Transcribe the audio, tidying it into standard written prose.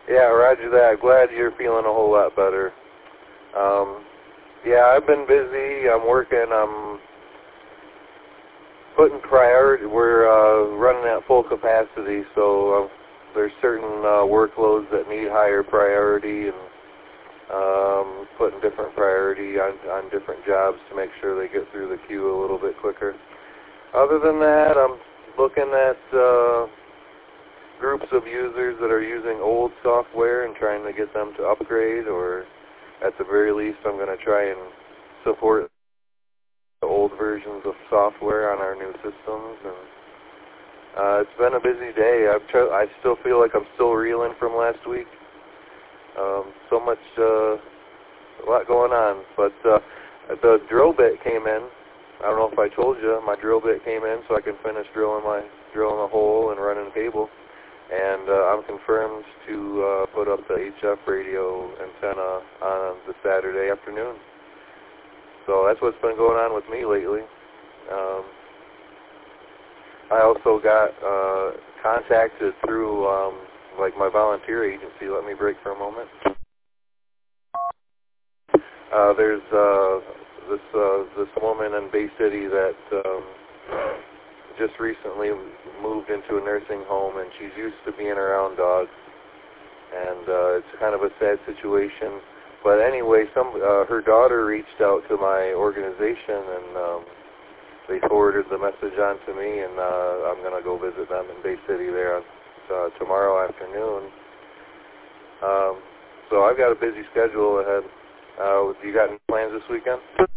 Yeah, roger that. Glad you're feeling a whole lot better. Yeah, I've been busy. I'm working. I'm putting priority. We're running at full capacity, so there's certain workloads that need higher priority, and putting different priority on different jobs to make sure they get through the queue a little bit quicker. Other than that, I'm looking at groups of users that are using old software and trying to get them to upgrade, or at the very least I'm going to try and support the old versions of software on our new systems. And it's been a busy day. I still feel like I'm still reeling from last week. So much, a lot going on. But the drill bit came in. I don't know if I told you, my drill bit came in so I can finish drilling a hole and running cable. And I'm confirmed to put up the HF radio antenna on the Saturday afternoon. So that's what's been going on with me lately. I also got contacted through like my volunteer agency. Let me break for a moment. There's this woman in Bay City that just recently moved into a nursing home, and she's used to being around dogs, and it's kind of a sad situation. But anyway, her daughter reached out to my organization, and they forwarded the message on to me, and I'm going to go visit them in Bay City there tomorrow afternoon. So I've got a busy schedule ahead. You got any plans this weekend?